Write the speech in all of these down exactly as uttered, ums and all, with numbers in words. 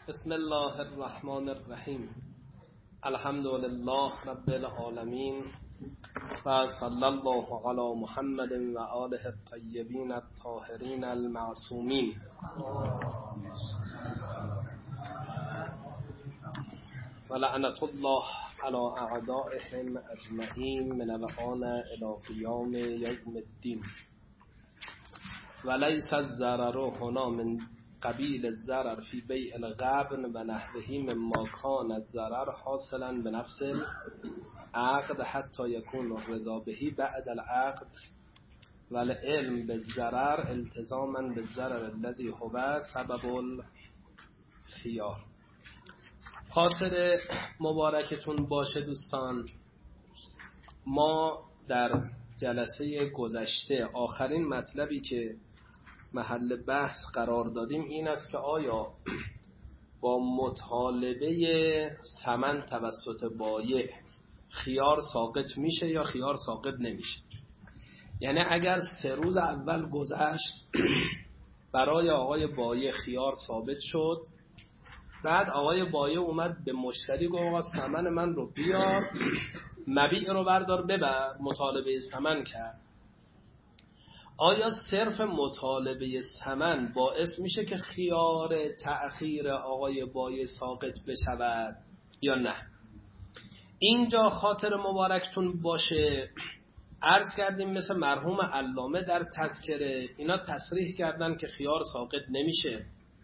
بسم الله الرحمن الرحیم. الحمد لله رب العالمین و صلی الله علی محمد و آله الطیبین الطاهرین المعصومین. و لعنت الله علی اعدائهم اجمعین من الآن الی قیام یوم الدین. و لیس الضرر هنا من قبیل الضرر فی بیع الغبن و نحوه مما کان الضرر حاصلا بنفس العقد حتی یکون الرضا به بعد العقد و العلم بالضرر التزاما بالضرر الذی هو سبب الخیار. خاطر مبارکتون باشه دوستان، ما در جلسه گذشته آخرین مطلبی که محل بحث قرار دادیم این است که آیا با مطالبه ثمن توسط بایع خیار ساقط میشه یا خیار ساقط نمیشه. یعنی اگر سه روز اول گذشت برای آقای بایع خیار ثابت شد، بعد آقای بایع اومد به مشتری گفت آقا ثمن من رو بیار، مبیع رو بردار ببر، مطالبه ثمن کرد، آیا صرف مطالبه ثمن باعث میشه که خیار تأخیر آقای بایع ساقط بشود یا نه؟ اینجا خاطر مبارکتون باشه عرض کردیم مثل مرحوم علامه در تذکره اینا تصریح کردن که خیار ساقط نمیشه،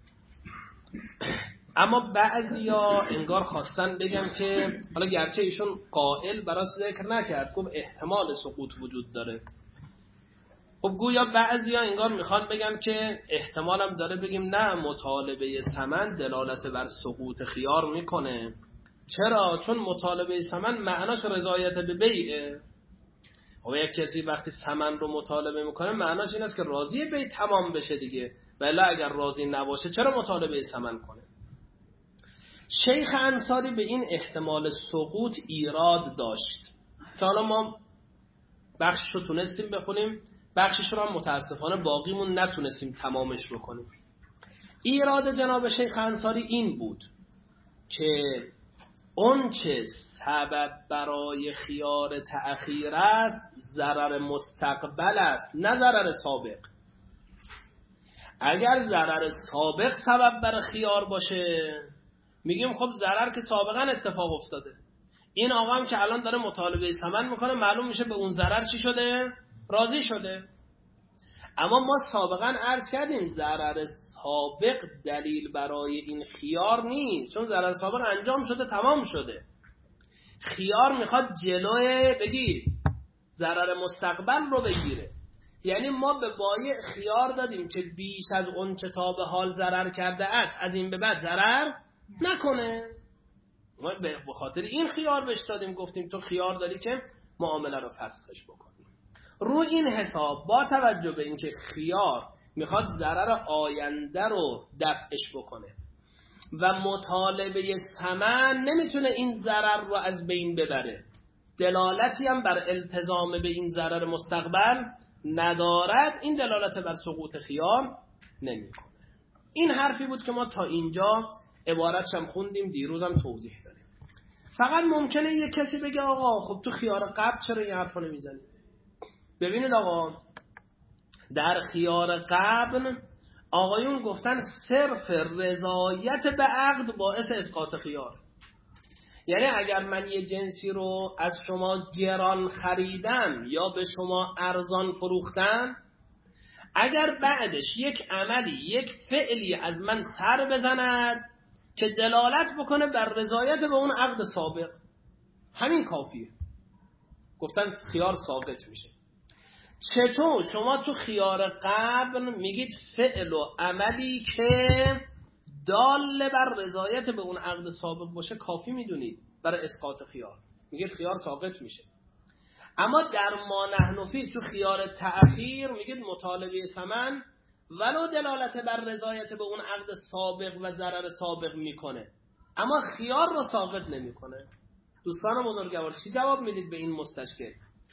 اما بعضیا انگار خواستن بگن که حالا گرچه ایشون قائل براش ذکر نکرد، گفت احتمال سقوط وجود داره. خب گویا بعضیا انگار میخوان بگن که احتمالم داره بگیم نه، مطالبه ثمن دلالت بر سقوط خیار میکنه. چرا؟ چون مطالبه ثمن معناش رضایت به بیعه. و یک کسی وقتی ثمن رو مطالبه میکنه معناش این است که راضی بیع تمام بشه دیگه، ولی اگر راضی نباشه چرا مطالبه ثمن کنه؟ شیخ انصاری به این احتمال سقوط ایراد داشت که حالا ما بخشش رو تونستیم بخونیم، بخشش رو هم متاسفانه باقیمون نتونستیم تمامش بکنیم. ایراد جناب شیخ انصاری این بود که اون چه سبب برای خیار تأخیر است ضرر مستقبل است نه ضرر سابق. اگر ضرر سابق سبب برای خیار باشه میگیم خب ضرر که سابقا اتفاق افتاده، این آقا هم که الان داره مطالبه ثمن میکنه معلوم میشه به اون ضرر چی شده؟ راضی شده. اما ما سابقا عرض کردیم ضرر سابق دلیل برای این خیار نیست، چون ضرر سابق انجام شده تمام شده. خیار میخواد جلوی بگیر ضرر مستقبل رو بگیره. یعنی ما به بایع خیار دادیم که بیش از اون چه تا به حال ضرر کرده است از این به بعد ضرر نکنه. ما به خاطر این خیار بهش دادیم، گفتیم تو خیار داری که معامله رو فسخش بکنی. رو این حساب با توجه به اینکه خیار میخواد ضرر آینده رو دفعش بکنه و مطالبه ثمن نمیتونه این ضرر رو از بین ببره، دلالتی هم بر التزام به این ضرر مستقبل ندارد، این دلالت بر سقوط خیار نمیکنه. این حرفی بود که ما تا اینجا عبارتش هم خوندیم، دیروزم توضیح دادیم. فقط ممکنه یک کسی بگه آقا خب تو خیار قبل چرا این حرفو نمیزنید؟ ببینید آقا در خیار قبل آقایون گفتن صرف رضایت به عقد باعث اسقاط خیار. یعنی اگر من یه جنسی رو از شما گران خریدم یا به شما ارزان فروختم، اگر بعدش یک عملی یک فعلی از من سر بزند که دلالت بکنه بر رضایت به اون عقد سابق، همین کافیه، گفتن خیار ساقط میشه. چطور شما تو خیار قبل میگید فعل و عملی که دال بر رضایت به اون عقد سابق باشه کافی میدونید برای اسقاط خیار، میگید خیار ساقط میشه. اما در ما نحن فی تو خیار تأخیر میگید مطالبه ثمن ولو دلالت بر رضایت به اون عقد سابق و ضرر سابق میکنه اما خیار رو ساقط نمیکنه. دوستان بزرگوار چی جواب میدید به این مستشکل؟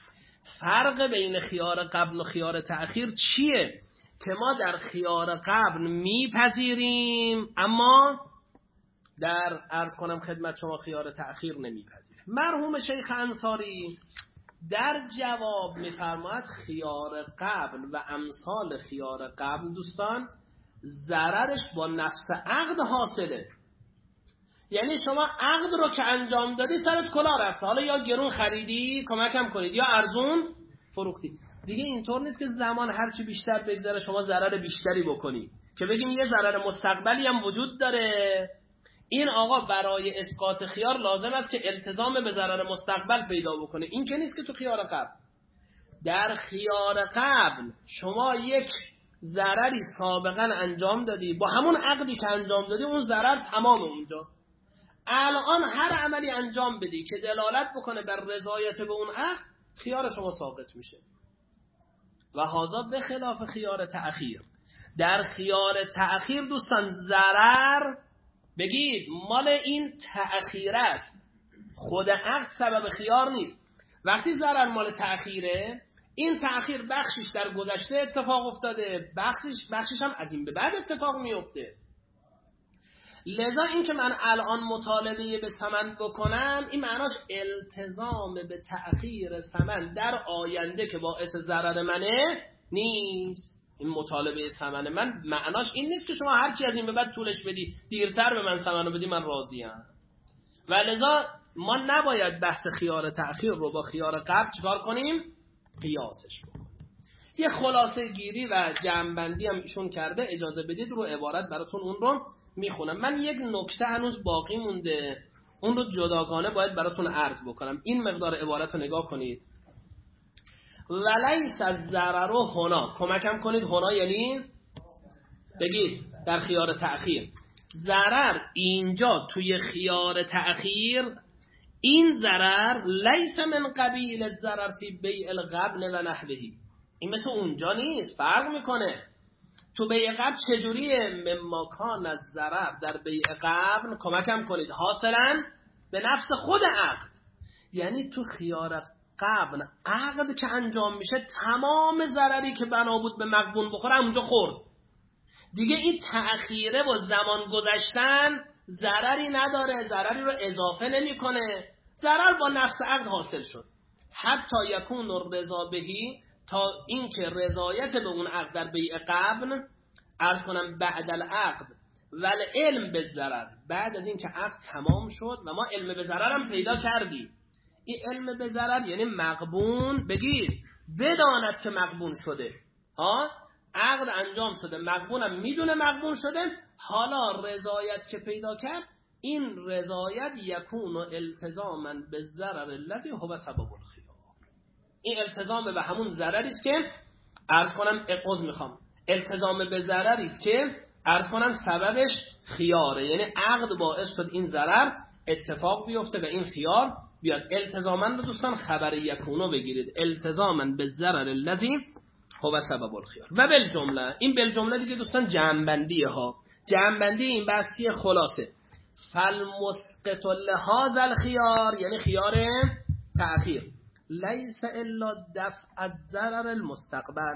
فرق بین خیار قبل و خیار تأخیر چیه؟ که ما در خیار قبل میپذیریم اما در عرض کنم خدمت شما خیار تأخیر نمیپذیره. مرحوم شیخ انصاری در جواب میفرماید خیار قبل و امثال خیار قبل دوستان ضررش با نفس عقد حاصله. یعنی شما عقد رو که انجام دادی سرت کلا رفته، حالا یا گرون خریدی کمکم کنید یا ارزون فروختی. دیگه اینطور نیست که زمان هرچی بیشتر بگذره شما ضرر بیشتری بکنی که بگیم یه ضرر مستقبلی هم وجود داره. این آقا برای اسقاط خیار لازم است که التزام به ضرر مستقبل پیدا بکنه. این که نیست که تو خیار قبل. در خیار قبل شما یک ضرری سابقا انجام دادی، با همون عقدی که انجام دادی اون ضرر تمام اونجا. الان هر عملی انجام بدی که دلالت بکنه بر رضایت به اون عقد، خیار شما ساقط میشه. و هذا به خلاف خیار تأخیر. در خیار تأخیر دوستان ضرر بگید مال این تأخیر است، خود عقد سبب خیار نیست. وقتی ضرر مال تأخیره، این تأخیر بخشش در گذشته اتفاق افتاده، بخشش بخشش هم از این به بعد اتفاق میفته. لذا این که من الان مطالبه به ثمن بکنم، این معناش التزام به تأخیر ثمن در آینده که باعث ضرر منه نیست. این مطالبه ثمن من معناش این نیست که شما هرچی از این به بعد طولش بدی، دیرتر به من ثمنو بدی من راضیم. و لذا ما نباید بحث خیار تأخیر رو با خیار قبل چکار کنیم؟ قیاسش بکنیم. یه خلاصه گیری و جمع‌بندی هم ایشون کرده، اجازه بدید رو عبارت براتون اون رو میخونم. من یک نکته هنوز باقی مونده، اون رو جداگانه باید براتون عرض بکنم. این مقدار عبارت رو نگاه کنید. ولیس الضرر هنا، کمکم کنید، هنا یعنی بگید در خیار تأخیر. ضرر اینجا توی خیار تأخیر، این ضرر لیس من قبیل الضرر فی بیع القبل و نحوه. این مثل اونجا نیست، فرق میکنه. تو بیع قبل چجوریه؟ مما کان از ضرر در بیع قبل، کمکم کنید، حاصلا به نفس خود عقد. یعنی تو خیار قبل عقد که انجام میشه تمام ضرری که بنا بود به مغبون بخوره اونجا خورد. دیگه این تأخیره و زمان گذشتن ضرری نداره، ضرری رو اضافه نمیکنه، ضرر با نفس عقد حاصل شد. حتی یکون الرضا بهی، تا اینکه رضایت به اون عقد در بیع قبل، عرض کنم بعد العقد ول علم به ضرر، بعد از اینکه عقد تمام شد و ما علم به ضرر هم پیدا کردیم. این علم به ضرر یعنی مغبون بگیر بداند که مغبون شده، ها عقد انجام شده، مغبونم میدونه مغبون شده، حالا رضایت که پیدا کرد، این رضایت یکون التزاما به ضرر الذی هو سبب الخیار. این التزام به همون ضرری است که عرض کنم اقوز میخوام التزام به ضرری است که عرض کنم سببش خیاره، یعنی عقد باعث شد این ضرر اتفاق بیفته و این خیار بیاد. التزاما رو دوستان خبر یکونو بگیرید، التزاما به ضرر الذی هو سبب الخیار. و بالجمله، این بالجمله دیگه دوستان جمع‌بندیه ها، جمع‌بندی این بحثی خلاصه. فالمسقط لهذا الخيار، یعنی خیار تأخیر، لیس الا دفع الضرر المستقبل،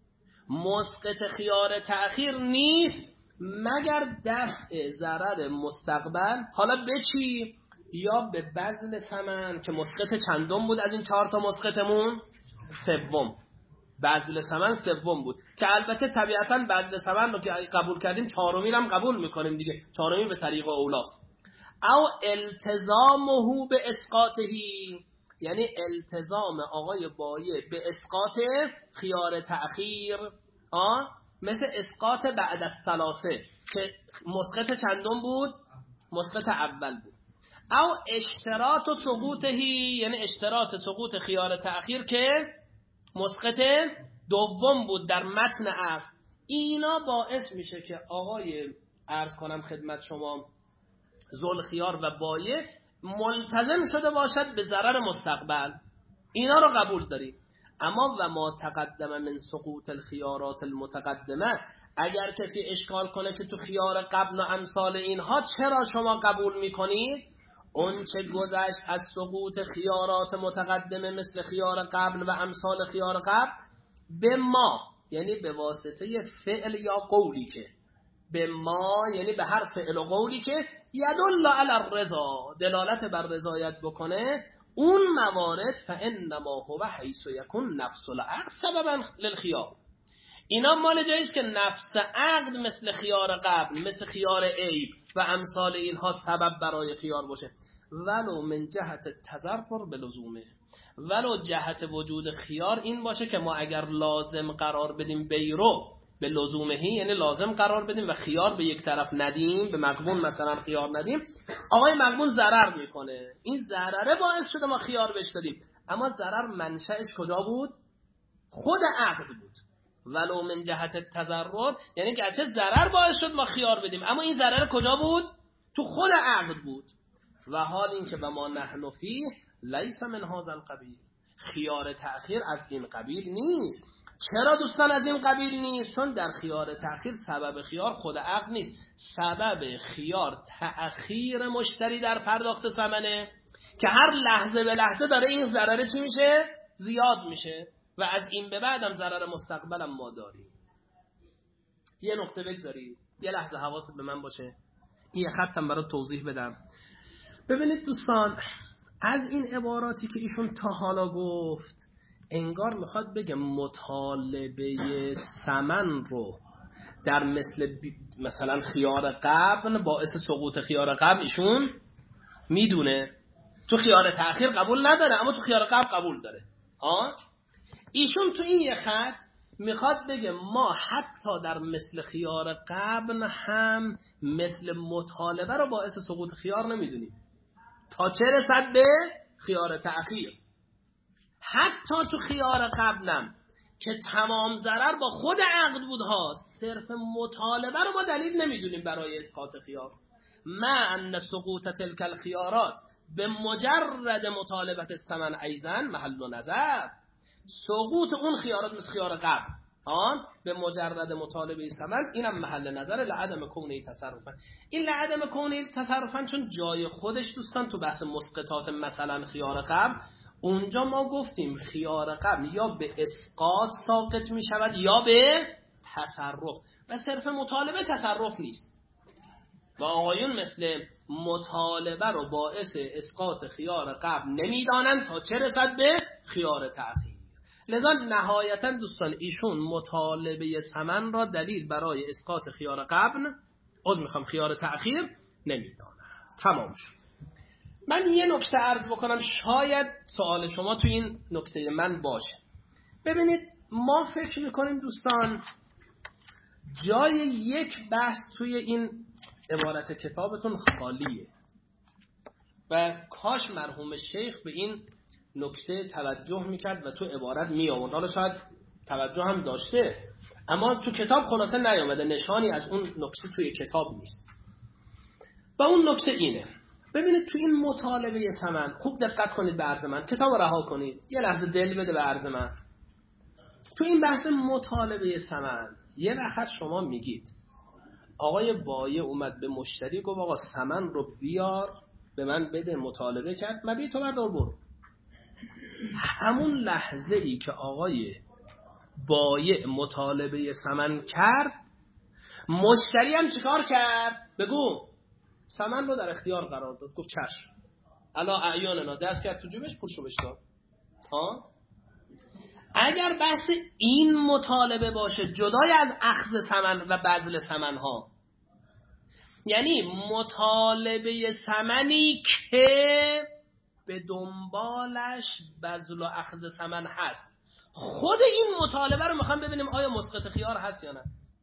مسقط خیار تأخیر نیست مگر دفع ضرر مستقبل. حالا به چی؟ یا به بذل ثمن که مسقط چندم بود از این چهار تا مسقطمون؟ سوم. بذل ثمن سوم بود که البته طبیعتاً بذل ثمن رو که قبول کردیم چهارمی هم قبول میکنیم دیگه، چهارمی به طریق اولاست. او التزامه به اسقاطهی، یعنی التزام آقای بایع به اسقاط خیار تأخیر، آه مثل اسقاط بعد از ثلاثه که مسقط چندم بود؟ مسقط اول بود. او اشتراط سقوطهی، یعنی اشتراط سقوط خیار تأخیر که مسقط دوم بود در متن عقد. اینا باعث میشه که آقای عرض کنم خدمت شما ذوالخیار و بایع ملتزم شده باشد به ضرر مستقبل. اینا رو قبول داریم. اما و ما تقدم من سقوط الخیارات المتقدمه، اگر کسی اشکال کنه که تو خیار قبل و امثال اینها چرا شما قبول میکنید، اون چه گذشت از سقوط خیارات متقدمه مثل خیار قبل و امثال خیار قبل، به ما یعنی به واسطه فعل یا قولی که به ما یعنی به هر فعل و قولی که یدل علی الرضا دلالت بر رضایت بکنه، اون موارد فانما هو حیث یکون نفس العقد سببا للخیار. اینا مال جاییست که نفس عقد مثل خیار قبل، مثل خیار عیب و امثال اینها سبب برای خیار باشه. ولو من جهت تضرر به لزومه، ولو جهت وجود خیار این باشه که ما اگر لازم قرار بدیم بیرو به لزومهی، یعنی لازم قرار بدیم و خیار به یک طرف ندیم، به مغبون مثلا خیار ندیم، آقای مغبون ضرر میکنه، این ضرره باعث شده ما خیار بهش دادیم، اما ضرر منشأش کجا بود؟ خود عقد بود. ولو من جهت تضرر یعنی که چه ضرر باعث شد ما خیار بدیم، اما این ضرر کجا بود؟ تو خود عقد بود. و حال این که به ما نحن فیه لیس من هذا القبیل، خیار تأخیر از این قبیل نیست. چرا دوستان از این قبیل نیست؟ چون در خیار تأخیر سبب خیار خود عقد نیست، سبب خیار تأخیر مشتری در پرداخت ثمنه که هر لحظه به لحظه داره این ضرر چی میشه؟ زیاد میشه و از این به بعدم ضرر مستقبلم ما داریم. یه نقطه بگذارید، یه لحظه حواست به من باشه، این خطم برای توضیح بدم. ببینید دوستان، از این عباراتی که ایشون تا حالا گفت انگار میخواد بگه مطالبه ثمن رو در مثل مثلا خیار قبل باعث سقوط خیار قبل ایشون میدونه، تو خیار تأخیر قبول نداره اما تو خیار قبل قبول داره. ها ایشون تو این یه خط میخواد بگه ما حتی در مثل خیار قبل هم مثل مطالبه رو باعث سقوط خیار نمیدونیم تا چه رسد به خیار تأخیر. حتی تو خیار قبلم که تمام ضرر با خود عقد بود ها، صرف مطالبه رو ما دلیل نمیدونیم برای اسقاط خیار. ما ان سقوط تلک الخیارات به مجرد مطالبت الثمن ایضا محل و نظر، سقوط اون خیارات مثل خیار قبل آن به مجرد مطالبه ثمن اینم محل نظر لعدم کونه تصرفا. این لعدم کونه تصرفا چون جای خودش دوستان تو بحث مسقطات مثلا خیار قبل، اونجا ما گفتیم خیار قبل یا به اسقاط ساقط می شود یا به تصرف و صرف مطالبه تصرف نیست و آقایون مثل مطالبه رو باعث اسقاط خیار قبل نمیدانند تا چه رسد به خیار تأخیر. لذا نهایتا دوستان ایشون مطالبه ثمن را دلیل برای اسقاط خیار قبل از میخوام خیار تأخیر نمیدانند. تمام شد. من یه نکته عرض بکنم شاید سوال شما تو این نکته من باشه. ببینید ما فکر میکنیم دوستان جای یک بحث توی این عبارت کتابتون خالیه و کاش مرحوم شیخ به این نکته توجه میکرد و تو عبارت میآورد. حالا شاید توجه هم داشته اما تو کتاب خلاصه نیامده، نشانی از اون نکته توی کتاب نیست. و اون نکته اینه، ببینید تو این مطالبه ثمن خوب دقت کنید به عرض من، کتاب رها کنید یه لحظه دل بده به عرض من. تو این بحث مطالبه ثمن یه وقت شما میگید آقای بایع اومد به مشتری گفت آقا ثمن رو بیار به من بده، مطالبه کرد مبیع تو بردار برو. همون لحظه ای که آقای بایع مطالبه ثمن کرد، مشتری هم چیکار کرد؟ بگو. ثمن رو در اختیار قرار داد، گفت چشم الا اعیاننا، دست کرد تو جیبش پولشو بهش داد. ها اگر بحث این مطالبه باشه جدای از اخذ ثمن و بذل ثمن ها، یعنی مطالبه ثمنی که به دنبالش بذل و اخذ ثمن هست، خود این مطالبه رو میخوام ببینیم آیا مسقط خیار هست یا نه.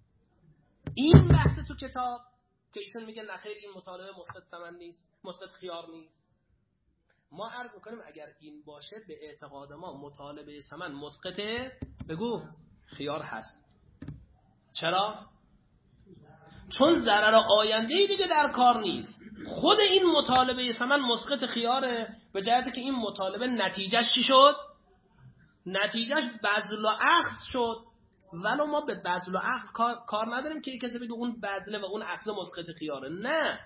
این بحث تو کتاب که ایشون میگه نخیر این مطالبه مسقط ثمن نیست، مسقط خیار نیست. ما عرض میکنیم اگر این باشه به اعتقاد ما مطالبه ثمن مسقط بگو خیار هست. چرا؟ چون ضرر آینده‌ای دیگه در کار نیست. خود این مطالبه ثمن مسقط خیاره به جهتی که این مطالبه نتیجهش چی شد؟ نتیجهش بذل و اخذ شد. ولو ما به بذل و اخذ کار, کار نداریم که کسی بگه اون بذل و اون اخذ مسقط خیاره. نه،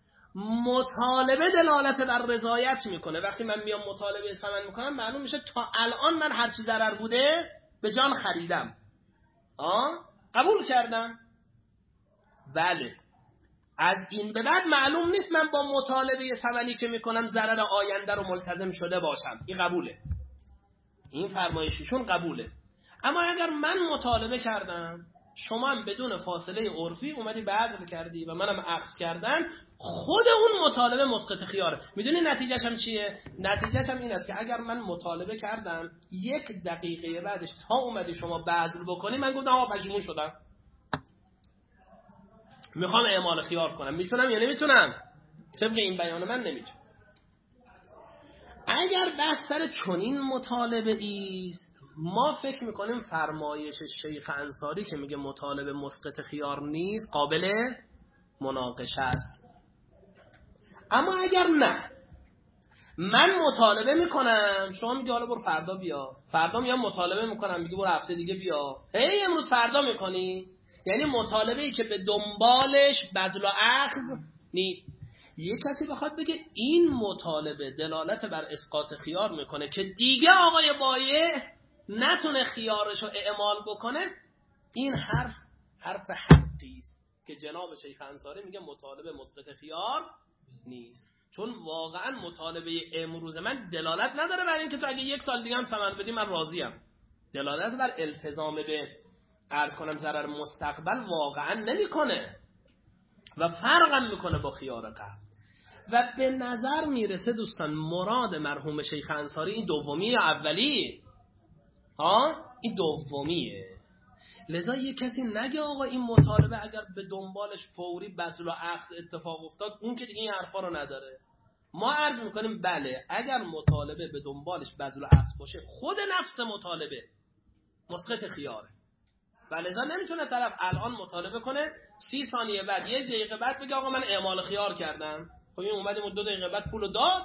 مطالبه دلالت بر رضایت میکنه. وقتی من میام مطالبه ثمن میکنم معلوم میشه تا الان من هر چی ضرر بوده به جان خریدم، آه قبول کردم. بله از این به بعد معلوم نیست من با مطالبه ثمنی که میکنم ضرر آینده رو ملتزم شده باشم. این قبوله، این فرمایششون قبوله. اما اگر من مطالبه کردم، شما هم بدون فاصله عرفی اومدی بذل کردی و منم اخذ کردن، خود اون مطالبه مسقط خیاره. میدونی نتیجهش هم چیه؟ نتیجهش هم این است که اگر من مطالبه کردم یک دقیقه بعدش تا اومدی شما بذل بکنی، من گفتم آقا پشیمون شدم، میخوام اعمال خیار کنم، میتونم یا نمیتونم؟ طبق این بیان من نمیتونم. اگر بستر چنین مطالبه ایست، ما فکر میکنیم فرمایش شیخ انصاری که میگه مطالبه مسقط خیار نیست قابل مناقشه است. اما اگر نه، من مطالبه میکنم، شما میگه حالا برو فردا بیا، فردا میام مطالبه میکنم، میگه برو هفته دیگه بیا، هی امروز فردا میکنی، یعنی مطالبه ای که به دنبالش بذل و اخذ نیست. یه کسی بخواد بگه این مطالبه دلالت بر اسقاط خیار میکنه که دیگه آقای بایع نتونه خیارش رو اعمال بکنه، این حرف حرف حقی است که جناب شیخ انصاری میگه مطالبه مسقط خیار نیست. چون واقعا مطالبه امروز من دلالت نداره بر این که تو اگه یک سال دیگه هم ثمن بدی من راضیم. دلالت بر التزام به عرض کنم ضرر مستقبل واقعا نمیکنه و فرقم میکنه با خیار قبل. و به نظر میرسه دوستان مراد مرحوم شیخ انصاری این دومی یا اولی؟ ها این دومیه. لذا یه کسی نگه آقا این مطالبه اگر به دنبالش فوری بذل و اخذ اتفاق افتاد، اون که دیگه این حرفا رو نداره. ما عرض میکنیم بله اگر مطالبه به دنبالش بذل و اخذ باشه، خود نفس مطالبه مسقط خیاره. و لذا نمیتونه طرف الان مطالبه کنه سی ثانیه بعد یه دقیقه بعد بگه آقا من اعمال خیار کردم. خب این اومدیم دو دقیقه بعد پولو داد،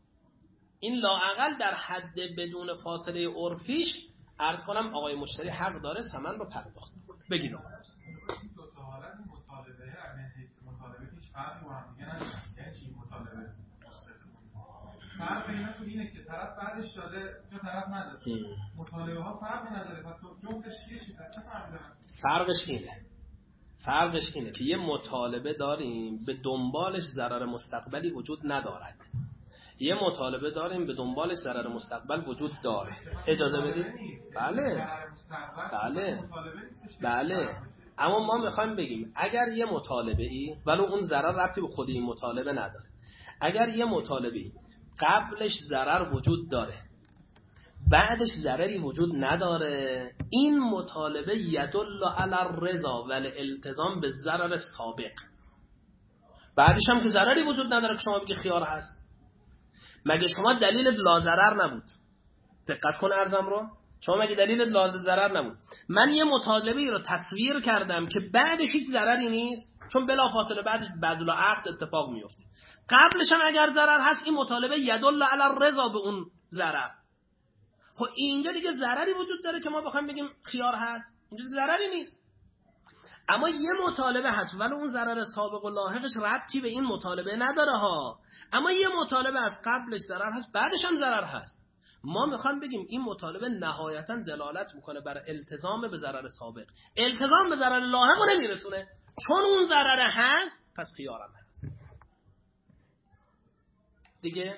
این لااقل در حد بدون فاصله عرفیش عرض کنم آقای مشتری حق داره ثمن رو پرداخت کنه. بگین آقا دو تا حالت مطالبه همین حیث مطالبه هیچ فرقی با هم دیگه نداره. یعنی چی مطالبه مستقیم؟ فرق اینا تو اینه که طرف بعدش داده یا طرف نداده. مطالبه ها فرقی نداره. پس جفتش چیه چیه چه فرقی داره؟ فرقش اینه. فرقش اینه که یه مطالبه داریم به دنبالش ضرر مستقبلی وجود ندارد. یه مطالبه داریم به دنبالش ضرر مستقبل وجود داره. اجازه بدید؟ بله. بله. بله. اما ما میخوایم بگیم اگر یه مطالبه ای ولو اون ضرر ربطی به خود این مطالبه نداره، اگر یه مطالبه قبلش ضرر وجود داره بعدش ضرری وجود نداره، این مطالبه یدل علی الرضا و الالتزام به ضرر سابق. بعدش هم که ضرری وجود نداره که شما بگی خیار هست. مگه شما دلیل لا ضرر نبود؟ دقت کن عرضم رو. شما مگه دلیل لا ضرر نبود؟ من یه مطالبه ای رو تصویر کردم که بعدش هیچ ضرری نیست، چون بلافاصله بعدش بذل و عقد اتفاق میفته. قبلش هم اگر ضرر هست، این مطالبه یدل علی الرضا به اون ضرر. خب اینجا دیگه ضرری وجود داره که ما بخوایم بگیم خیار هست؟ اینجا ضرری نیست. اما یه مطالبه هست ولی اون ضرر سابق و لاحقش ربطی به این مطالبه نداره ها. اما یه مطالبه از قبلش ضرر هست بعدش هم ضرر هست. ما میخوایم بگیم این مطالبه نهایتا دلالت میکنه بر التزام به ضرر سابق. التزام به ضرر لاحق رو نمیرسونه، چون اون ضرر هست پس خیارم هست دیگه.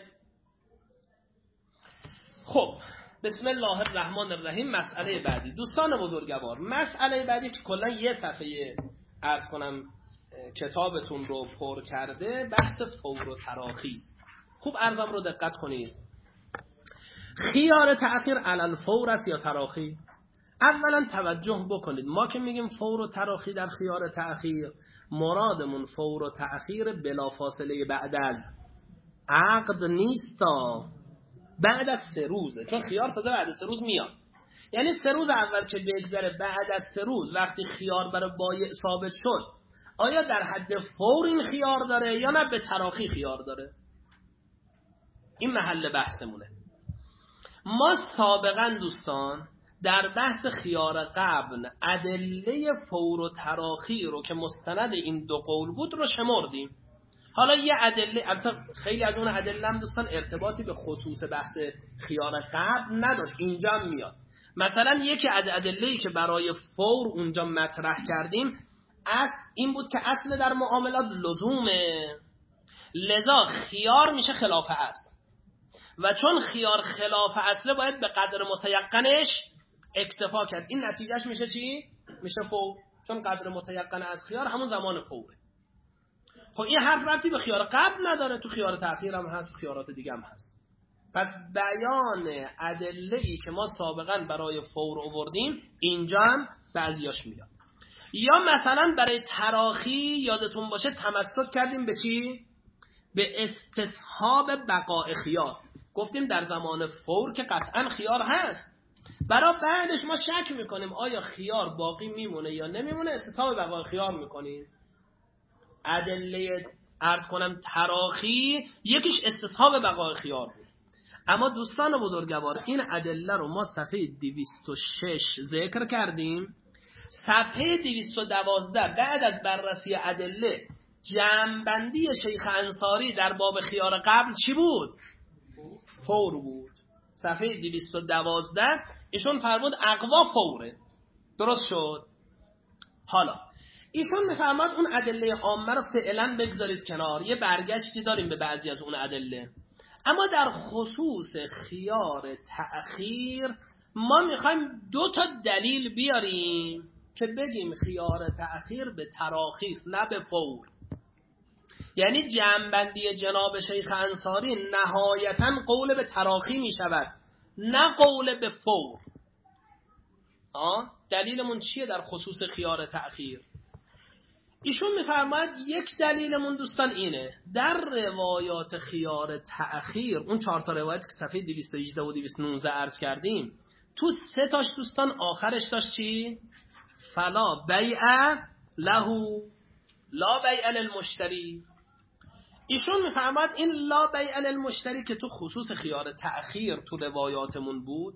خب بسم الله الرحمن الرحیم. مسئله بعدی دوستان بزرگوار، مسئله بعدی که کلا یه صفحه عرض کنم کتابتون رو پر کرده، بحث فور و تراخی است. خوب عرضم رو دقت کنید. خیار تأخیر علی الفور است یا تراخی؟ اولا توجه بکنید، ما که میگیم فور و تراخی در خیار تأخیر، مرادمون فور و تأخیر بلافاصله بعد از عقد نیستا، بعد از سه روزه. چون خیار تازه بعد از سه روز میاد، یعنی سه روز اول که بگذره بعد از سه روز وقتی خیار برای بایع ثابت شد، آیا در حد فور این خیار داره یا نه به تراخی خیار داره؟ این محل بحثمونه. ما سابقا دوستان در بحث خیار قبل ادله فور و تراخی رو که مستند این دو قول بود رو شمردیم. حالا یه ادله، البته خیلی از اون ادله هم دوستان ارتباطی به خصوص بحث خیار قبل نداشت، اینجا هم میاد. مثلا یکی از ادله‌ای که برای فور اونجا مطرح کردیم اصل این بود که اصل در معاملات لزومه، لذا خیار میشه خلاف اصل و چون خیار خلاف اصله باید به قدر متیقنش اکتفا کرد. این نتیجهش میشه چی؟ میشه فور، چون قدر متیقن از خیار همون زمان فوره. خب این حرف ربطی به خیار قبل نداره، تو خیار تأخیر هم هست، تو خیارات دیگه هم هست. پس بیان ادله‌ای که ما سابقا برای فور آوردیم اینجا هم بعضیاش میاد. یا مثلا برای تراخی یادتون باشه تمسک کردیم به چی؟ به استصحاب بقاء خیار. گفتیم در زمان فور که قطعا خیار هست، برای بعدش ما شک میکنیم آیا خیار باقی میمونه یا نمیمونه، استصحاب بقاء خیار میکنیم. ادله عرض کنم تراخی یکیش استصحاب بقاء خیار بود. اما دوستان بزرگوار این ادله رو ما صفحه دویست و شش ذکر کردیم. صفحه دویست و دوازده بعد از بررسی ادله جمع‌بندی شیخ انصاری در باب خیار قبل چی بود؟ فور بود. صفحه دویست و دوازده ایشون فرمود اقوا فوره. درست شد؟ حالا ایشون میفرماد اون ادله عامه رو فعلا بگذارید کنار، یه برگشتی داریم به بعضی از اون ادله، اما در خصوص خیار تأخیر ما میخوایم دو تا دلیل بیاریم که بگیم خیار تأخیر به تراخیست نه به فور. یعنی جمع‌بندی جناب شیخ انصاری نهایتاً قول به تراخی میشود نه قول به فور. آه؟ دلیلمون چیه در خصوص خیار تأخیر؟ ایشون میفرماید یک دلیلمون دوستان اینه، در روایات خیار تأخیر اون چهار تا روایت که صفحه دویست و هجده و دویست و نوزده عرض کردیم، تو سه تاش دوستان آخرش داشت چی؟ فلا بیع له لا بیع للمشتری. ایشون میفرماید این لا بیع للمشتری که تو خصوص خیار تأخیر تو روایاتمون بود،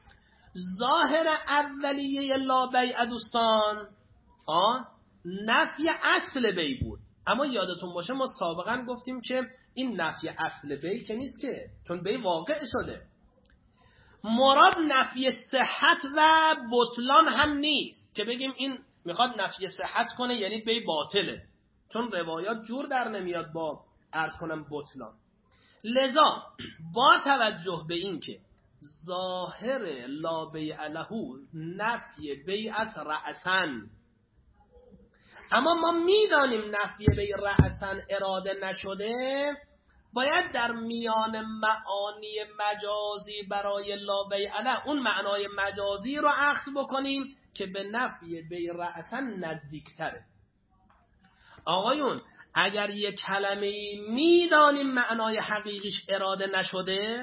ظاهر اولیه لا بیع دوستان آه نفی اصل بی بود. اما یادتون باشه ما سابقا گفتیم که این نفی اصل بی که نیست، که چون بی واقع شده. مراد نفی صحت و بطلان هم نیست که بگیم این میخواد نفی صحت کنه یعنی بی باطله، چون روایات جور در نمیاد با عرض کنم بطلان. لذا با توجه به این که ظاهر لا بیع له نفی بیع از رأسن، اما ما میدانیم نفی بیع رأسن اراده نشده، باید در میان معانی مجازی برای لا بیع له اون معنای مجازی رو اخذ بکنیم که به نفی بیع رأسن نزدیکتره. آقایون اگر یک کلمه میدانیم معنای حقیقیش اراده نشده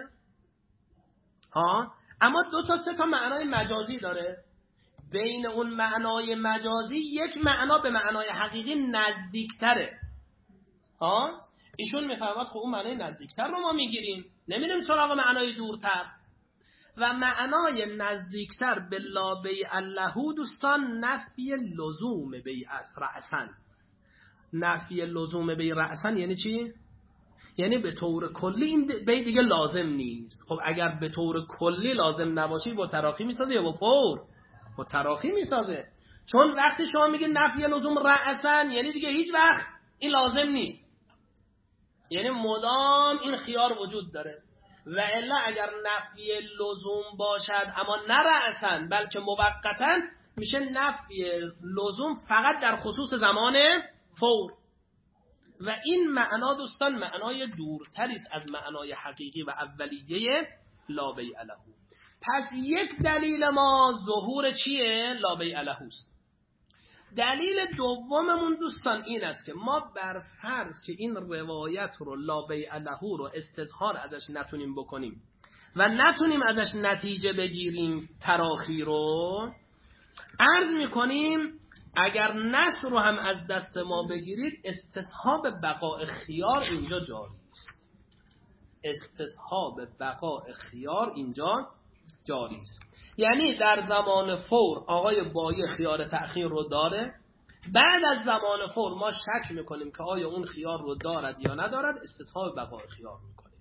ها، اما دو تا سه تا معنای مجازی داره، بین اون معنای مجازی یک معنا به معنای حقیقی نزدیکتره ها، ایشون میفرماد خب اون معنای نزدیکتر رو ما میگیریم، نمیریم سراغ معنای دورتر. و معنای نزدیکتر به لا بیع له دوستان نفی لزوم بیع رأسن. نفی لزوم بیع رأسن یعنی چی؟ یعنی به طور کلی این بیع دیگه لازم نیست. خب اگر به طور کلی لازم نباشی با تراخی میسازه یا با فور؟ با تراخی میسازه، چون وقتی شما میگه نفی لزوم رأسن یعنی دیگه هیچ وقت این لازم نیست، یعنی مدام این خیار وجود داره. و الا اگر نفی لزوم باشد اما نه رأسن بلکه موقتا، میشه نفی لزوم فقط در خصوص زمان فور. و این معنا دوستان معنای دورتری است از معنای حقیقی و اولیه لا بیع له. پس یک دلیل ما ظهور چیه؟ لا بیع له است. دلیل دوممون دوستان این است که ما بر فرض که این روایت رو لا بیع له رو استظهار ازش نتونیم بکنیم و نتونیم ازش نتیجه بگیریم تراخی رو، عرض میکنیم اگر نص رو هم از دست ما بگیرید استصحاب بقاء خیار اینجا جاری است. استصحاب بقاء خیار اینجا جاری است. یعنی در زمان فور آقای بایی خیار تأخیر رو داره، بعد از زمان فور ما شک میکنیم که آیا اون خیار رو دارد یا ندارد، استصحاب بقاء خیار میکنیم.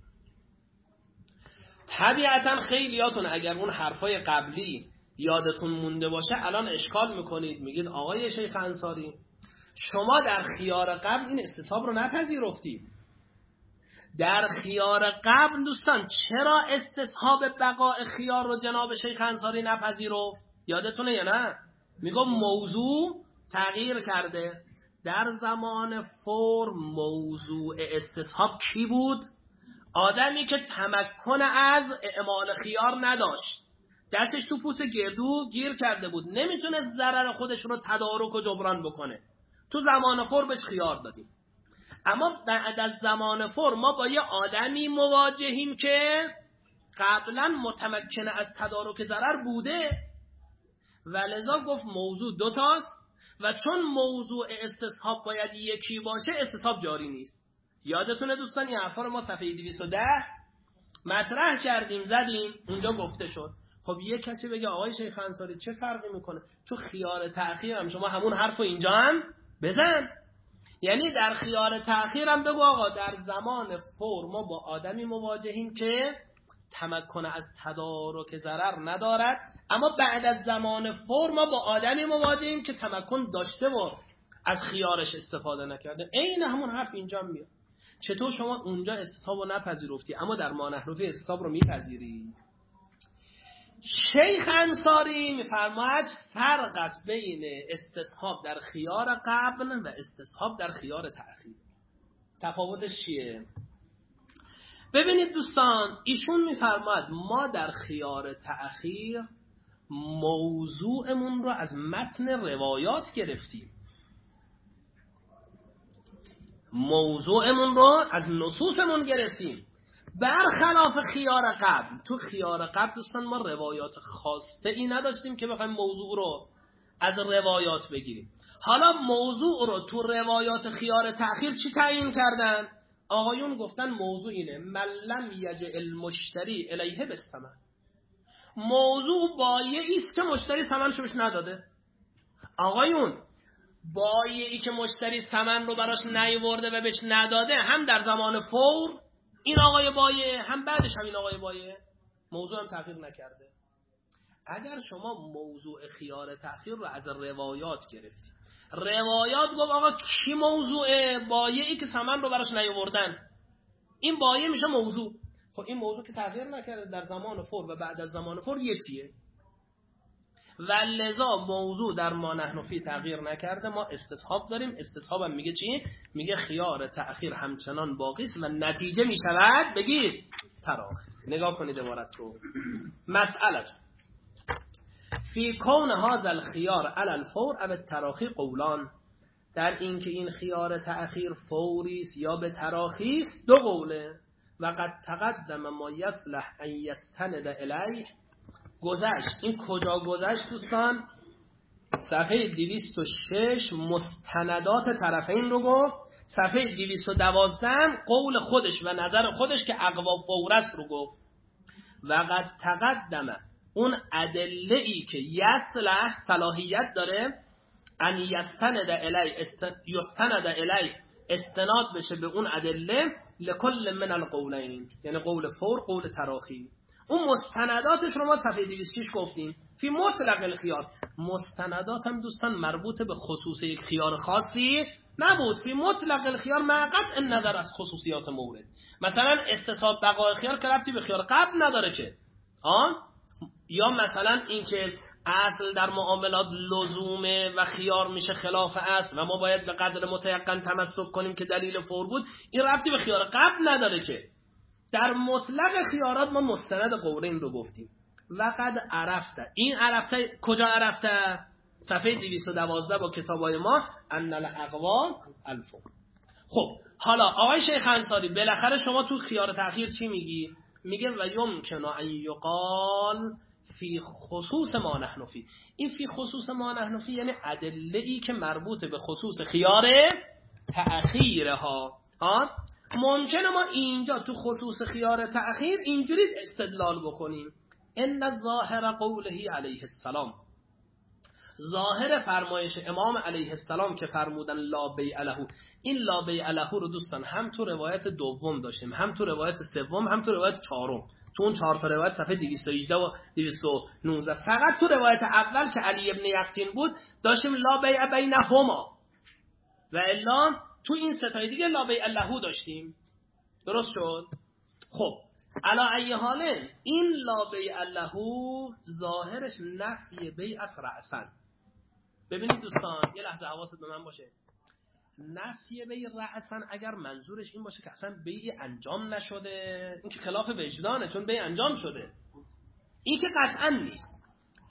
طبیعتا خیلیاتون اگر اون حرفای قبلی یادتون مونده باشه الان اشکال میکنید، میگید آقای شیخ انصاری شما در خیار قبل این استصحاب رو نپذیرفتید. در خیار قبل دوستان چرا استصحاب بقاء خیار رو جناب شیخ انصاری نپذیرفت؟ یادتونه یا نه؟ میگم موضوع تغییر کرده. در زمان فور موضوع استصحاب کی بود؟ آدمی که تمکن از اعمال خیار نداشت، دستش تو پوست گردو گیر کرده بود، نمیتونه ضرر خودش رو تدارک و جبران بکنه. تو زمان فور بهش خیار دادیم. اما بعد از زمان فور ما با یه آدمی مواجهیم که قبلا متمکن از تدارک ضرر بوده و لذا گفت موضوع دوتاست و چون موضوع استصحاب باید یکی باشه استصحاب جاری نیست. یادتونه دوستان این حرفا رو ما صفحه دویست و ده مطرح کردیم زدیم، اونجا گفته شد. خب یه کسی بگه آقای شیخ انصاری چه فرقی میکنه؟ تو خیار تأخیر هم شما همون حرفو اینجا هم بزن. یعنی در خیار تأخیر هم بگو آقا در زمان فور ما با آدمی مواجهیم که تمکن از تدارک ضرر ندارد، اما بعد از زمان فور ما با آدمی مواجهیم که تمکن داشته و از خیارش استفاده نکرده. این همون حرف اینجا میاد. چطور شما اونجا استصحاب رو نپذیرفتی اما در مانحنفی استصحاب رو میپذیری؟ شیخ انصاری میفرماید فرق است بین استصحاب در خیار قبل و استصحاب در خیار تأخیر. تفاوتش چیه؟ ببینید دوستان، ایشون میفرماید ما در خیار تأخیر موضوعمون رو از متن روایات گرفتیم، موضوعمون رو از نصوصمون گرفتیم، برخلاف خیار قبل. تو خیار قبل دوستان ما روایات خاصه ای نداشتیم که بخوایم موضوع رو از روایات بگیریم. حالا موضوع رو تو روایات خیار تأخیر چی تعیین کردن؟ آقایون گفتن موضوع اینه من لم یجع المشتری الیه بالثمن. موضوع بایعی است که مشتری ثمنشو بهش نداده. آقایون بایعی که مشتری ثمن رو براش نیورده و بهش نداده، هم در زمان فور این آقای بایع، هم بعدش هم این آقای بایع، موضوع هم تغییر نکرده. اگر شما موضوع خیار تأخیر رو از روایات گرفتی، روایات گفت آقا کی موضوعه؟ بایعی که ثمن رو براش نیاوردن، این بایع میشه موضوع. خب این موضوع که تغییر نکرده در زمان فور و بعد از زمان فور یکیه و لذا موضوع در ما نحنفی تغییر نکرده. ما استصحاب داریم. استصحاب هم میگه چی؟ میگه خیار تأخیر همچنان باقی است و نتیجه میشود بگید تراخی. نگاه کنید عبارت رو. مسئله فی کون هذا الخيار علی الفور او التراخی قولان. در این که این خیار تأخیر فوری است یا به تراخی است دو قوله. و قد تقدم ما یصلح ان یستند الیه. گذشت. این کجا گذشت دوستان؟ صفحه دویست و شش مستندات طرفین رو گفت. صفحه دویست و دوازده قول خودش و نظر خودش که اقوا فورس رو گفت. و قد تقدم اون ادله ای که یصلح صلاحیت داره ان یستند الی است... یستند الی استناد بشه به اون ادله لکل من القولین، یعنی قول فور قول تراخی. اون مستنداتش رو ما صفحه دویست و شش گفتیم. فی مطلق الخیار. مستندات هم دوستان مربوط به خصوص یک خیار خاصی نبود. فی مطلق الخیار مع قطع النظر از خصوصیات مورد. مثلا استصحاب بقاء خیار که ربطی به خیار قبل نداره که آن، یا مثلا این که اصل در معاملات لزومه و خیار میشه خلاف اصل و ما باید به قدر متیقن تمسک کنیم که دلیل فور بود، این ربطی به خیار قبل نداره که. در مطلق خیارات ما مستند قولین رو گفتیم. و قد عرفته. این عرفته کجا عرفته؟ صفحه دویست و دوازده با کتابای ما ان الاقوا الفور. خب حالا آقای شیخ انصاری بالاخره شما تو خیار تأخیر چی میگی؟ میگه و یمکن ان یقال فی خصوص ما نحنفی. این فی خصوص ما نحنفی یعنی ادله‌ای که مربوط به خصوص خیار تأخیرها. ها ممکنه ما اینجا تو خصوص خیار تأخیر اینجوری استدلال بکنیم. ان الظاهر قوله علیه السلام. ظاهر فرمایش امام علیه السلام که فرمودن لا بیع له، این لا بیع له رو دوستان هم تو روایت دوم داشتیم، هم تو روایت سوم، هم تو روایت چهارم. تو اون چهار تا روایت صفحه دویست و هجده و دویست و نوزده. فقط تو روایت اول که علی ابن یقطین بود داشتیم لا بیع بینهما. و الا تو این ستای دیگه لا بیع له داشتیم. درست شد؟ خب علا ای حاله این لا بیع له ظاهرش نفی بیع از رأسن. ببینید دوستان یه لحظه حواست به من باشه، نفی بیع رأسن اگر منظورش این باشه که اصلا بیع انجام نشده، این که خلاف وجدانه، چون بیع انجام شده، این که قطعا نیست.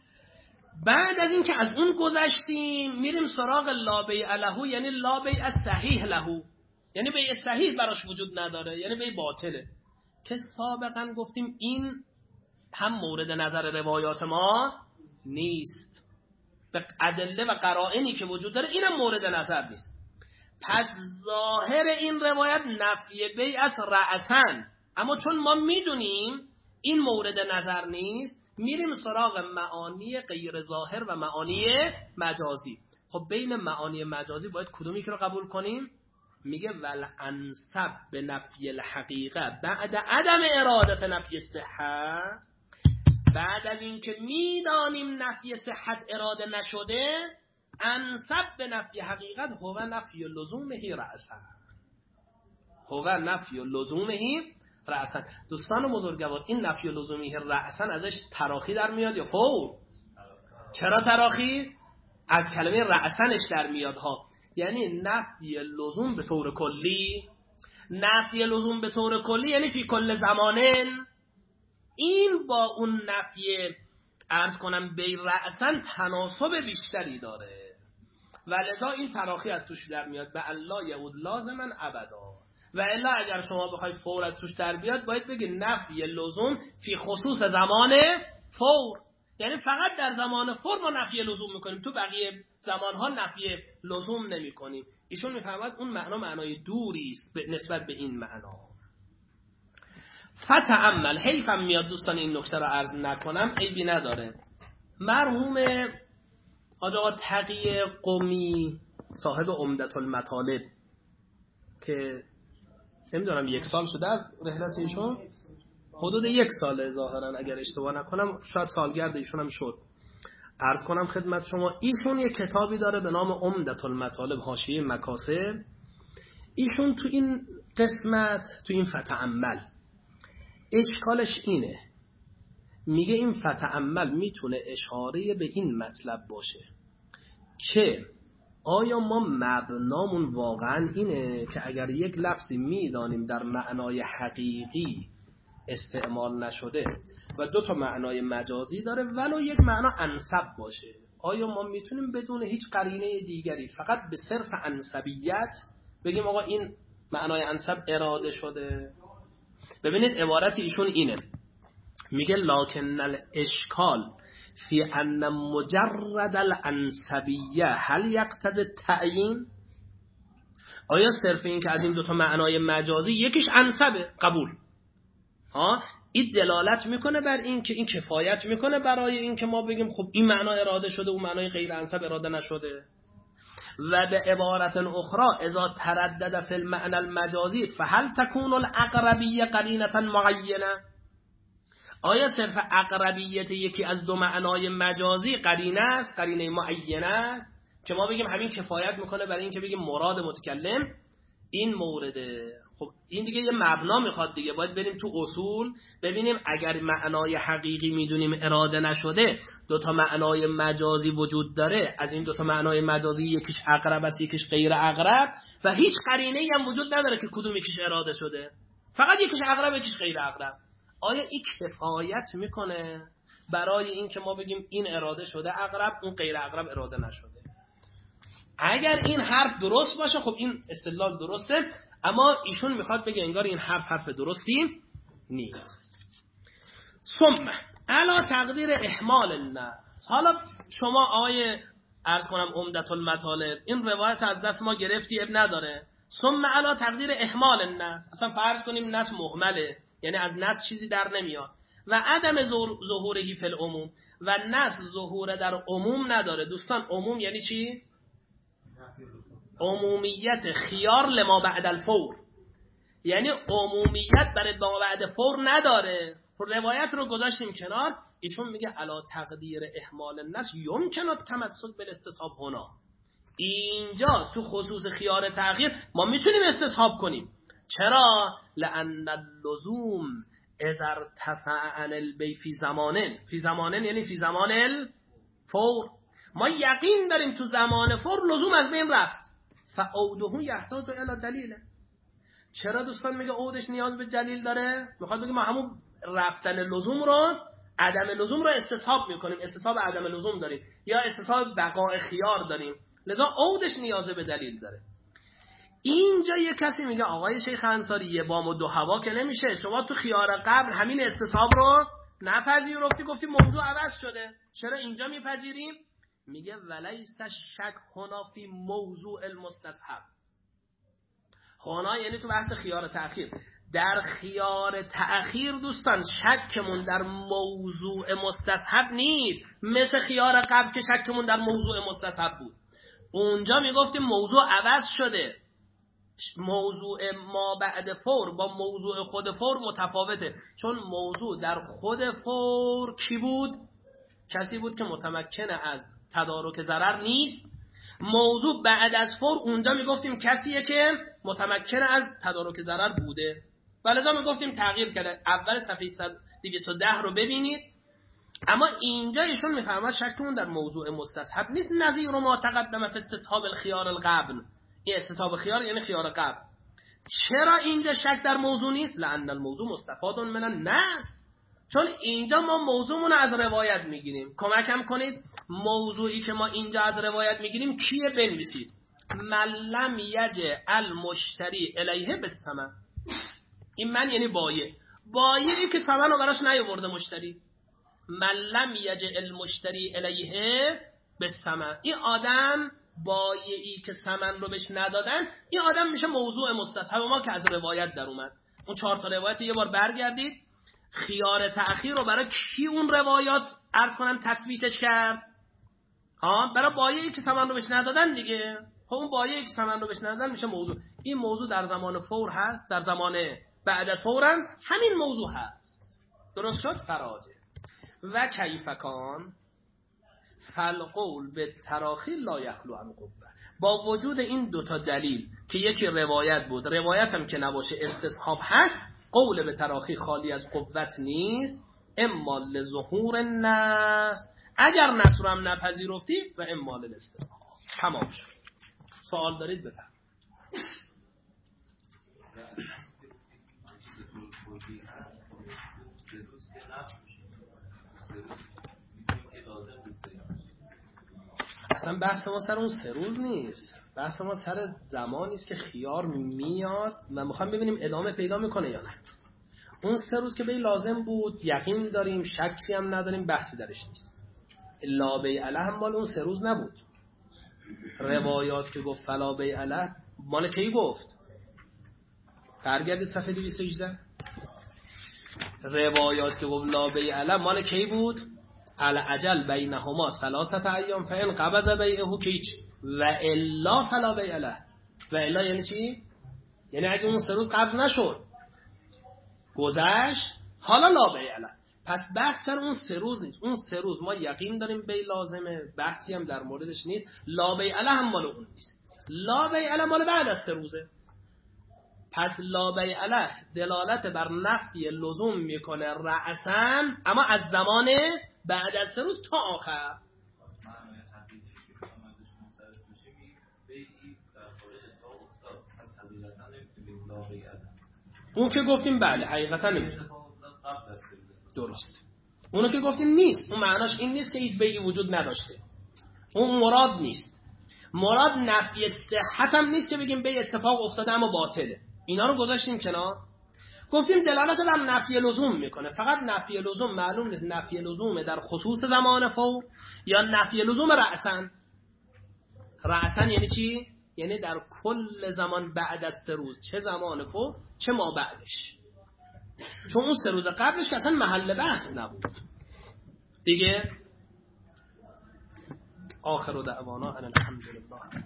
بعد از این که از اون گذشتیم میریم سراغ لا بیع له، یعنی لا بیع صحیح له، یعنی بیع صحیح براش وجود نداره، یعنی بیع باطله، که سابقا گفتیم این هم مورد نظر روایات ما نیست، به ادله و قرائنی که وجود داره اینم مورد نظر نیست. پس ظاهر این روایت نفی بیع از رأسن، اما چون ما میدونیم این مورد نظر نیست میریم سراغ معانی غیر ظاهر و معانی مجازی. خب بین معانی مجازی باید کدومی که رو قبول کنیم؟ میگه ول انسب به نفی الحقیقه بعد عدم اراده نفی صحت. بعد از این که میدانیم نفی صحت اراده نشده، انسب به نفی حقیقت هو نفی لزومه رأسن، هو نفی لزومه رأسن. دوستان بزرگوار این نفی لزومه رأسن ازش تراخی در میاد یا فور؟ چرا تراخی؟ از کلمه رأسنش در میاد ها، یعنی نفی لزوم به طور کلی. نفی لزوم به طور کلی یعنی فی کل زمانن. این با اون نفی عرض کنم بی رأسن تناسب بیشتری داره و لذا این تراخی از توش در میاد. به الله یعود لازما ابدا. و الا اگر شما بخواید فور از توش در بیاد باید بگی نفی لزوم فی خصوص زمان فور، یعنی فقط در زمان فور ما نفی لزوم میکنیم، تو بقیه زمانها نفی لزوم نمی کنیم. ایشون میفرماد اون معنا معنای دوری است نسبت به این معنا. فتأمل، حیفم میاد دوستان این نکته رو عرض نکنم، عیبی نداره. مرحوم آقا تقی قمی صاحب عمدة المطالب که نمیدونم یک سال شده از رحلت ایشون، حدود یک ساله ظاهرا اگر اشتباه نکنم، شاید سالگرد ایشون هم شد. عرض کنم خدمت شما ایشون یک کتابی داره به نام عمدة المطالب حاشیه مکاسب. ایشون تو این قسمت تو این فتأمل اشکالش اینه، میگه این فتأمل میتونه اشاره به این مطلب باشه که آیا ما مبنامون واقعا اینه که اگر یک لفظی میدانیم در معنای حقیقی استعمال نشده و دو تا معنای مجازی داره ولو یک معنا انسب باشه، آیا ما میتونیم بدون هیچ قرینه دیگری فقط به صرف انسبیت بگیم آقا این معنای انسب اراده شده؟ ببینید عبارت ایشون اینه، میگه لکن الاشکال فی ان مجرد الانسبیه هل یقتضی التعیین. آیا صرف این که از این دوتا معنای مجازی یکیش انسبه قبول، ها این دلالت میکنه بر این که این کفایت میکنه برای این که ما بگیم خب این معنا اراده شده اون معنای غیر انسب اراده نشده؟ و به عبارت اخرى اذا تردد فی المعنى المجازی فهل تكون الاقربیه قرینه معینه. آیا صرف اقربیت یکی از دو معنای مجازی قرینه است، قرینه معینه است که ما بگیم همین کفایت میکنه برای این که بگیم مراد متکلم این مورده؟ خب این دیگه یه مبنا میخواد دیگه، باید بریم تو اصول ببینیم اگر معنای حقیقی میدونیم اراده نشده دو تا معنای مجازی وجود داره، از این دو تا معنای مجازی یکیش اقرب است یکیش غیر اقرب و هیچ قرینه‌ای هم وجود نداره که کدوم یکیش اراده شده، فقط یکیش اقرب یکیش غیر اقرب. آیا این کفایت میکنه برای این که ما بگیم این اراده شده اقرب اون غیر اقرب اراده نشده؟ اگر این حرف درست باشه خب این استدلال درسته، اما ایشون میخواد بگه انگار این حرف حرف درستی نیست. ثم علا تقدیر احمال النفس. حالا شما آقای عرض کنم عمدة المطالب این روایت از دست ما گرفتی اب نداره، ثم علا تقدیر احمال النفس، اصلا فرض کنیم نفس مهمله یعنی از نفس چیزی در نمیاد و عدم ظهورهی فی العموم و نفس ظهور در عموم نداره. دوستان عموم یعنی چی؟ عمومیت خیار لما بعد الفور، یعنی عمومیت برای ما بعد فور نداره. روایت رو گذاشتیم کنار، ایشون میگه علا تقدیر احمال النفس یمکن التمسک بالاستصحاب هنا، اینجا تو خصوص خیار تأخیر ما میتونیم استصحاب کنیم. چرا؟ لأن اللزوم اذا ارتفع عن البی فی زمانن، فی زمانن یعنی فی زمان الفور، ما یقین داریم تو زمان فور لزوم از بین رفت. فعوده یحتاج الی دلیل. چرا دوستان میگه عودش نیاز به دلیل داره؟ میخواد بگه ما همون رفتن لزوم رو، عدم لزوم رو استصحاب میکنیم، استصحاب عدم لزوم داریم یا استصحاب بقاء خیار داریم، لذا عودش نیاز به دلیل داره. اینجا یه کسی میگه آقای شیخ انصاری یه بام و دو هوا که نمیشه، شما تو خیار قبل همین استصحاب رو نپذیرفتی، گفتی موضوع عوض شده، چرا اینجا میپذیریم؟ میگه ولیس شک هنا فی موضوع المستصحب. هنا یعنی تو بحث خیار تأخیر. در خیار تأخیر دوستان شکمون در موضوع مستصحب نیست مثل خیار قبل که شکمون در موضوع مستصحب بود. اونجا میگفتیم موضوع عوض شده، موضوع ما بعد فور با موضوع خود فور متفاوته، چون موضوع در خود فور کی بود؟ کسی بود که متمکن از تدارک ضرر نیست. موضوع بعد از فور اونجا میگفتیم کسیه که متمکن از تدارک ضرر بوده، ولذا میگفتیم تغییر کرده. اول صفحه دویست و ده رو ببینید. اما اینجا ایشون میفرماد شکمون در موضوع مستصحب نیست، نظیر ما تقدم فی استصحاب الخيار القبل. این استصحاب خیار یعنی خیار قبل. چرا اینجا شک در موضوع نیست؟ لأن الموضوع مستفاد من النص، چون اینجا ما موضوعمون از روایت میگیریم. کمکم کنید، موضوعی که ما اینجا از روایت میگیریم کیه؟ بنویسید من لم یجع المشتری الیه بالثمن. این من یعنی بایع، بایعی که ثمن رو براش نیاورده مشتری. من لم یجع المشتری الیه بالثمن، این آدم بایعی که ثمن رو بهش ندادن، این آدم میشه موضوع مستصحب ما که از روایت در اومد. اون چهار تا روایت یه بار برگردید. خیار تأخیر رو برای کی اون روایات عرض کنم تثبیتش کرد؟ ها، برای بایعی که ثمن رو بهش ندادن دیگه. خب اون بایعی که ثمن رو بهش ندادن میشه موضوع. این موضوع در زمان فور هست، در زمان بعد از فور هم همین موضوع هست. درست شد؟ فراجه. و کیفکان فالقول به تراخی لا یخلو عن قوه. با وجود این دوتا دلیل که یکی روایت بود، روایت هم که نباشه استصحاب هست، قول به تراخی خالی از قوت نیست. اما لظهور النص، اگر نص رو هم نپذیرفتی، و اما للاستصحاب. تمام شد. سوال دارید بفرمایید. اصلا بحث ما سر اون سه روز نیست، بحث ما سر زمانی است که خیار میاد و میخوام ببینیم ادامه پیدا میکنه یا نه. اون سه روز که به لازم بود یقین داریم، شکی هم نداریم، بحثی درش نیست. لا بیع له هم مال اون سه روز نبود. روایات که گفت فلا بیع له مال کی گفت؟ برگردید صفحه دویست و هجده. روایات که گفت لا بیع له مال کی بود؟ العجل بینهما ثلاثه ایام فان قبض بیعه کیچ و الا فلا بیع له. و الا یعنی چی؟ یعنی اگه اون سه روز قبض نشد، گذشت، حالا لا بیع له. پس بحث سر اون سه روز نیست. اون سه روز ما یقین داریم بی لازمه، بحثی هم در موردش نیست. لا بیع له هم مال اون نیست. لا بیع له مال بعد از سه روزه. پس لا بیع له دلالت بر نفی لزوم میکنه رأساً، اما از زمان بعد از سه روز تا آخر. اون که گفتیم بله حقیقتا نمیشه. درست. اونو که گفتیم نیست. اون معناش این نیست که هیچ بیعی وجود نداشته. اون مراد نیست. مراد نفی صحت هم نیست که بگیم بیع اتفاق افتاده اما باطله. اینا رو گذاشتیم کنار. گفتیم دلالت بر نفی لزوم میکنه. فقط نفی لزوم معلوم نیست نفی لزوم در خصوص زمان فور یا نفی لزوم رأساً. رأساً یعنی چی؟ یعنی در کل زمان بعد از سه روز، چه زمان فور چه ما بعدش. چون اون سه روز قبلش که اصلا محل بحث نبود دیگه. آخر دعوانا ان الحمدلله.